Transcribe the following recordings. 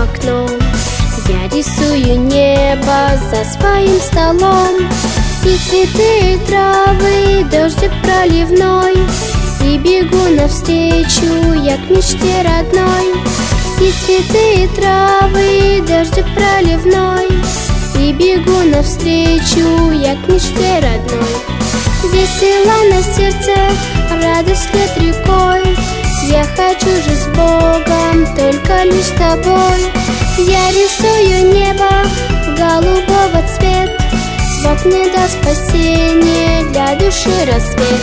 окном. Я рисую небо за своим столом, и цветы, и травы, и дождик проливной, и бегу навстречу я к мечте родной. И цветы, и травы, и дождик проливной, и бегу навстречу я к мечте родной. Весело на сердце, радость лет рекой, я хочу же с Богом, только лишь с тобой. Я рисую небо голубого цвет, Бог мне даст спасение, для души рассвет.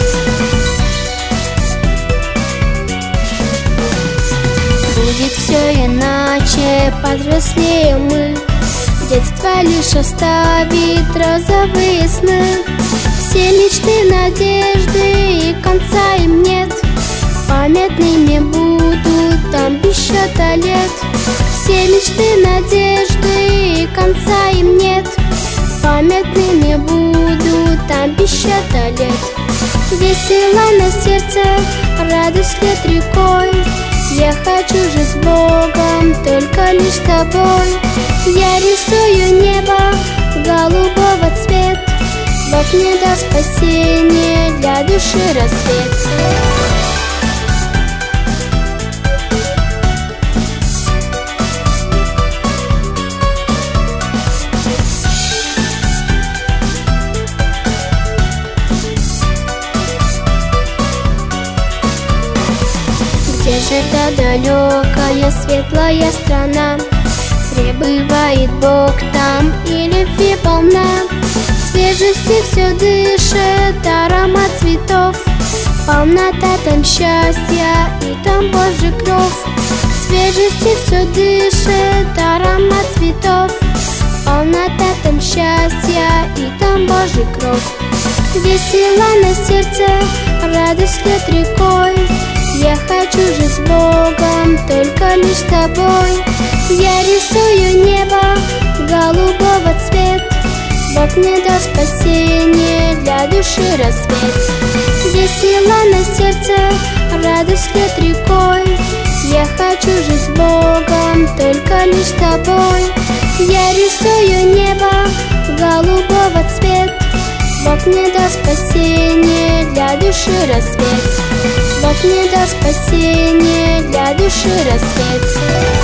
Будет все иначе, повзрослеем мы, детство лишь оставит розовые сны. Все мечты, надежды, и конца им нет, памятными будут там без счета лет. Все мечты, надежды, и конца им нет, памятными будут там без счета лет. Весело на сердце, радость лет рекой, я хочу же с Богом, только лишь с тобой. Я рисую небо голубого цвет, Бог мне даст спасение, для души рассвет. Где же та далекая светлая страна? Пребывает Бог там, и любви полна. Свежести все дышит, аромат цветов, полнота там счастья, и там Божий кров. Свежести все дышит, аромат цветов, полнота там счастья, и там Божий кров. Весело на сердце, радость лет рекой, я хочу же с Богом, только лишь с тобой. Я рисую небо голубого цвет, Бог мне даст спасение, для души рассвет. Весело на сердце, радость лет рекой, я хочу же с Богом, только лишь с тобой. Я рисую небо голубого цвет, Бог мне даст спасение, для души рассвет. Бог мне даст спасение, для души рассвет.